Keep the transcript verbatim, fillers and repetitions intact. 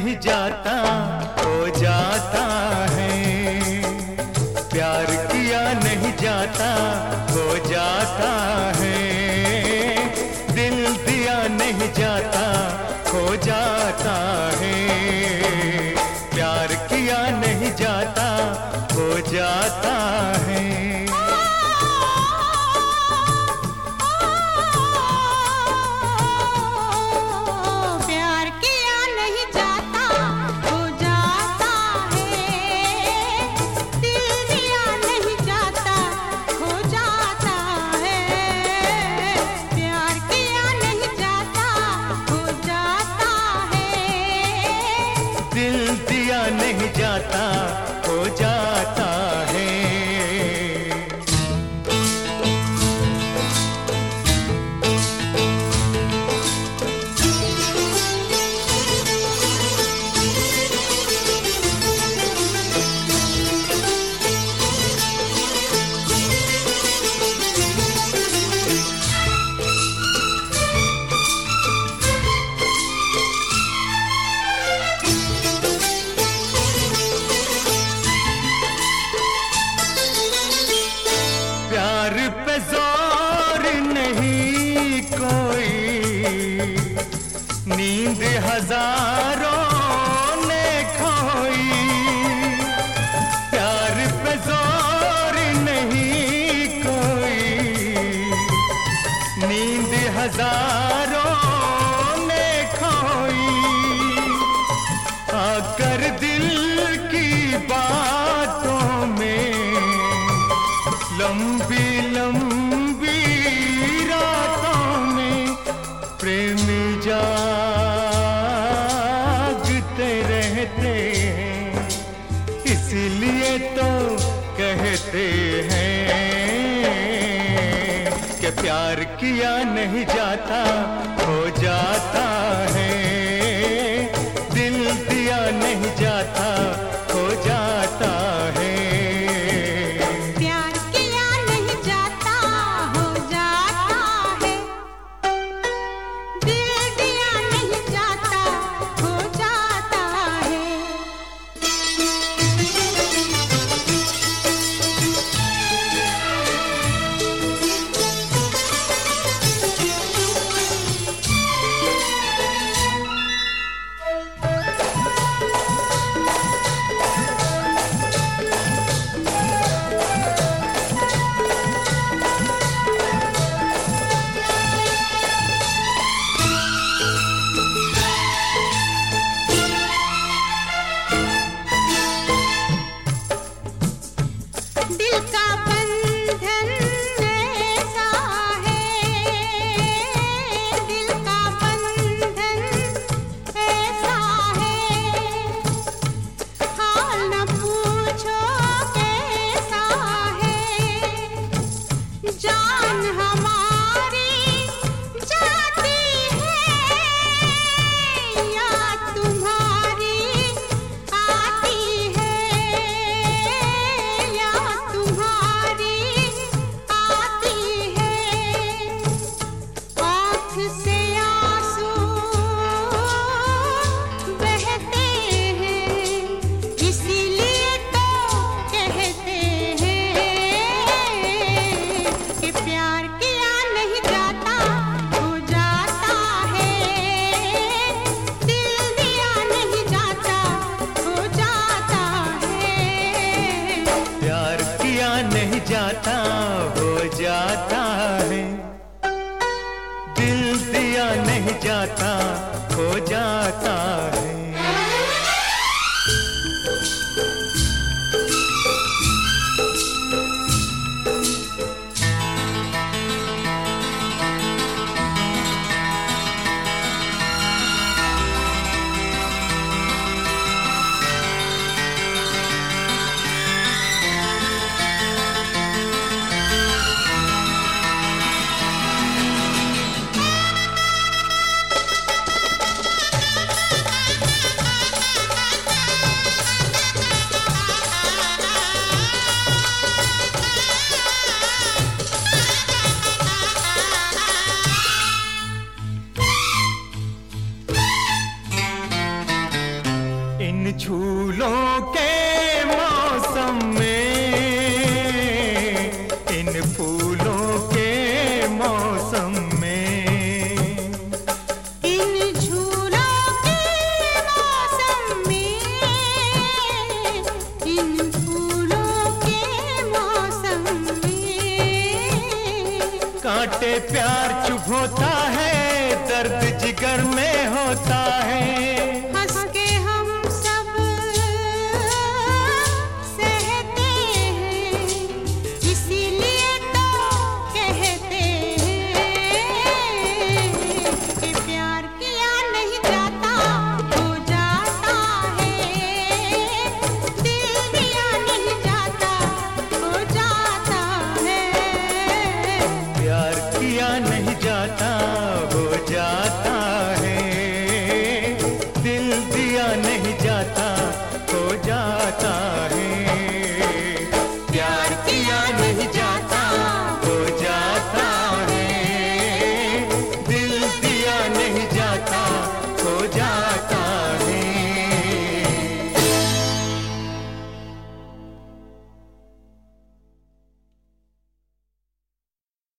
नहीं जाता हो जाता है, प्यार किया नहीं जाता हो जाता है, दिल दिया नहीं जाता हो जाता है, प्यार किया नहीं जाता हो जाता है। दिल दिया नहीं जाता हो जाता है। प्यार पे जोर नहीं कोई, नींद हजारों ने खोई, प्यार पे जोर नहीं कोई, नींद हजारों ने खोई, आकर दिल की बातों में लंबी लंबी रातों में प्रेमी जागते रहते हैं, इसलिए तो कहते हैं कि प्यार किया नहीं जाता हो जाता है, दिल दिया नहीं जाता हो जाता है। दिल का बंधन ऐसा है, दिल का बंधन ऐसा है, हाल न पूछो कैसा है, जान हमारी जाती है, याद तुम्हारी आती है, से आंसू बहते हैं, इसीलिए तो कहते हैं कि प्यार किया नहीं जाता हो जाता है, दिल दिया नहीं जाता हो जाता है, प्यार किया नहीं जाता हो जाता है, दिल दिया नहीं जाता हो जाता है। इन झूलों के मौसम में, इन फूलों के मौसम में, इन झूलों के मौसम में, इन फूलों के मौसम में, कांटे प्यार चुभोता है, दर्द जिगर में होता है,